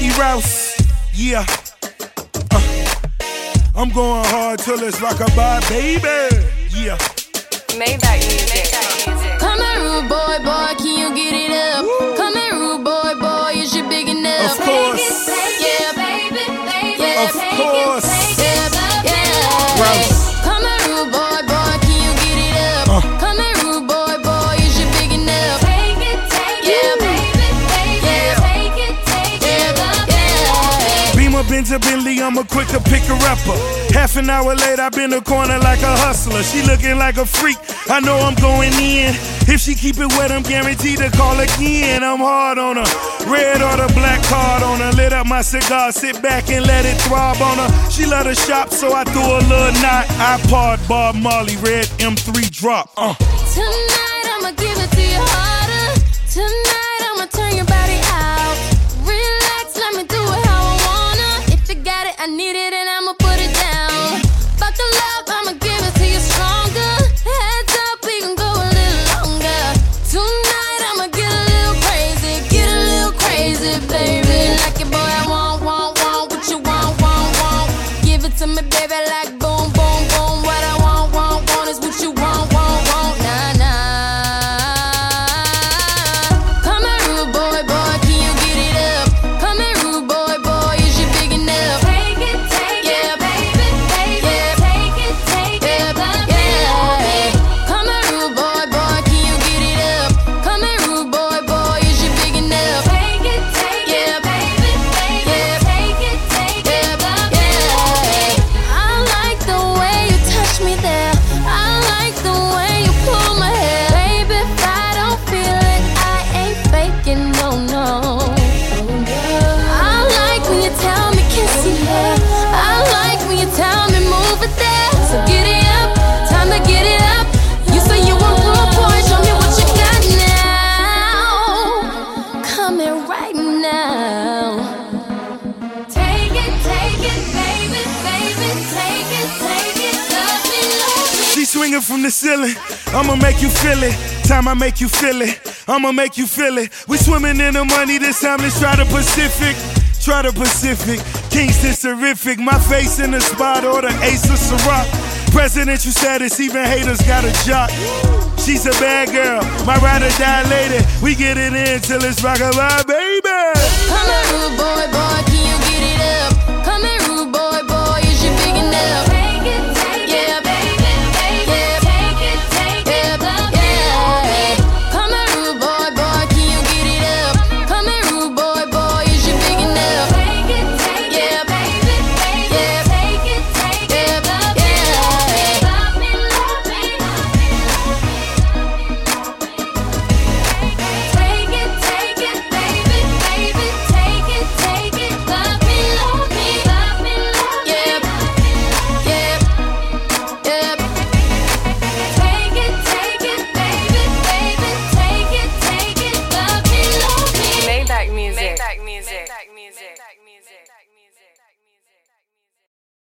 Ricky Rouse. Yeah. I'm going hard till it's rockabye, baby. Yeah. Maybach music. Come here, rude boy, boy, can you get it up? Woo. Come here, rude boy, boy, is you big enough? Of course. Yeah, baby, baby. Of course. Yeah. Rouse. Come here, rude boy, boy, can you get it up? Come here, rude boy, boy, is you big enough? Take it, yeah, baby, baby. Take it, yeah. Beamer, Benz, Bentley, I'm a quick to pick her upper. Half an hour later, I been a corner like a hustler. She looking like a freak, I know I'm going in. If she keep it wet, I'm guaranteed to call again. I'm hard on her, red or the black card on her. Lit up my cigar, sit back and let it throb on her. She love to shop, so I threw a little knot. iPod, Bob Marley, red M3 drop. Tonight, I'ma give it to you harder. Tonight, I'ma turn your body out. Relax, let me do it how I wanna. If you got it, I need it, and I'ma put it down. Fuck the love, I'ma give it to you stronger. Heads up, we can go a little longer. Tonight, I'ma get a little crazy, baby. Like it, boy, I want what you want. Give it to me, baby, like boom, boom, boom. What I want is what you want, nah, nah. Come here, rude boy, boy, can you get it up? Come here, rude boy, boy, is you big enough? Take it, yeah, baby, yeah. Take it, yeah. Come here, rude boy, boy, can you get it up? Come here, rude boy, boy, is you big enough? Take it, yeah, baby, yeah. Take it, yeah. I like the way you touch me there. I like the way you pull my hair. Baby, if I don't feel it, I ain't faking, no. I like when you tell me kiss your hair. I like when you tell me move it there. So get it up, time to get it up. You say you want rude boy, show me what you got now. Come here right now. Take it, baby, take it, love me. She swinging from the ceiling, I'ma make you feel it. Time I make you feel it, I'ma make you feel it. We swimming in the money this time, let's try the Pacific. Kingston's terrific, my face in the spot or the ace of Ciroc. Presidential status, even haters got a jock. She's a bad girl, my ride or die lady. We get it in till it's rockabye, baby.